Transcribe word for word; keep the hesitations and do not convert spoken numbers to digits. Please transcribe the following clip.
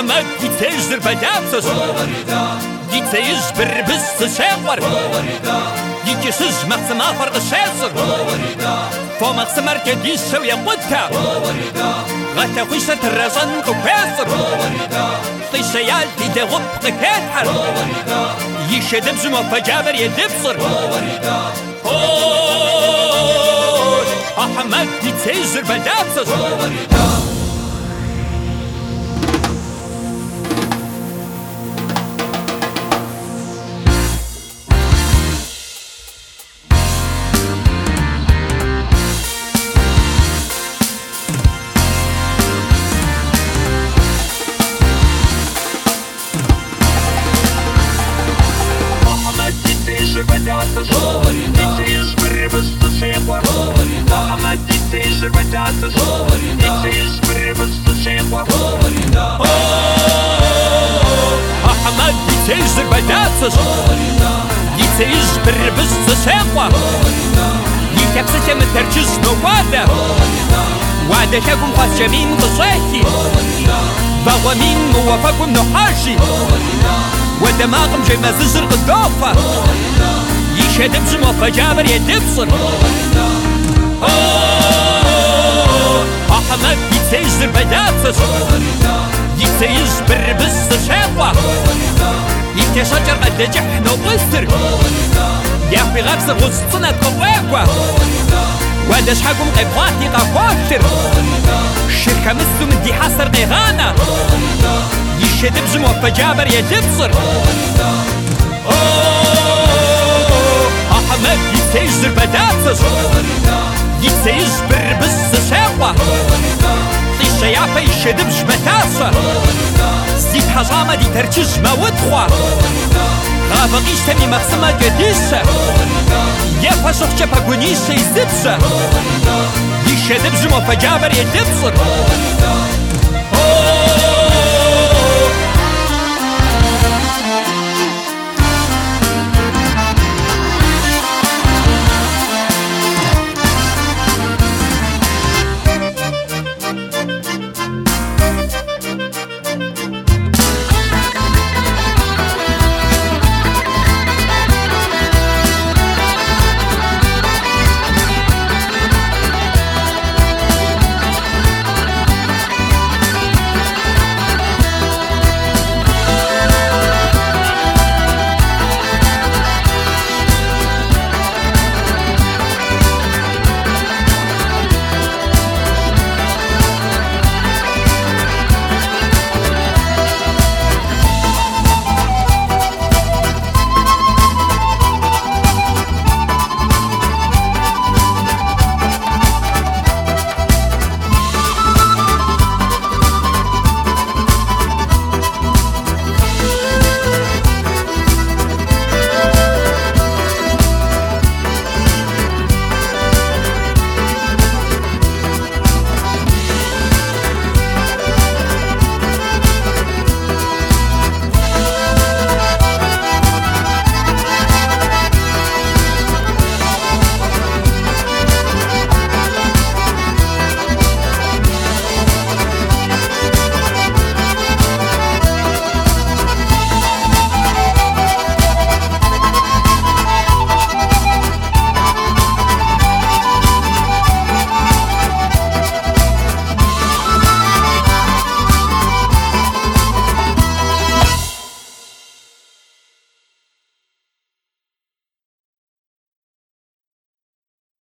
أحمد يتجر بداتس يتجبر بس شاور يجسز مقسم آفر الشاسر فو مقسم أركديس شوية قدتا غتا خيشة الرزن قباسر طيشيال تدغب قكاتحر يشدب زمو فجابر يدبصر أحمد يتجر بداتس أحمد يتجر بداتس يتجبر بس شاقوة يتكسك من ترجز نوادة وعدة كاكم خاص جميم غصاكي بغوى مين موافقكم نحاشي ودماغم جاي مززر قدافة يشدب زمو فجابر يدبصر أحمد يتجر بداتس يتجبر بس شاقوة يتشجر قد جحن وقستر يا في غبس غصصنا تقواقوة وادش حقهم قبواتي قاقواتر الشركة مسو من دي حصر نغانا يشدب زمو فجابر يدبصر أحمد يتجر بداتس يتجبر بس شاقوة طيشة يعفا يشدب جمتاسة زيد حجامة دي ترجج ما ودخوة غابة غيش تمي مقسمة قديشة يافا شخشة باقونيشة يزبشة يشدب جمو فجابر يدبصر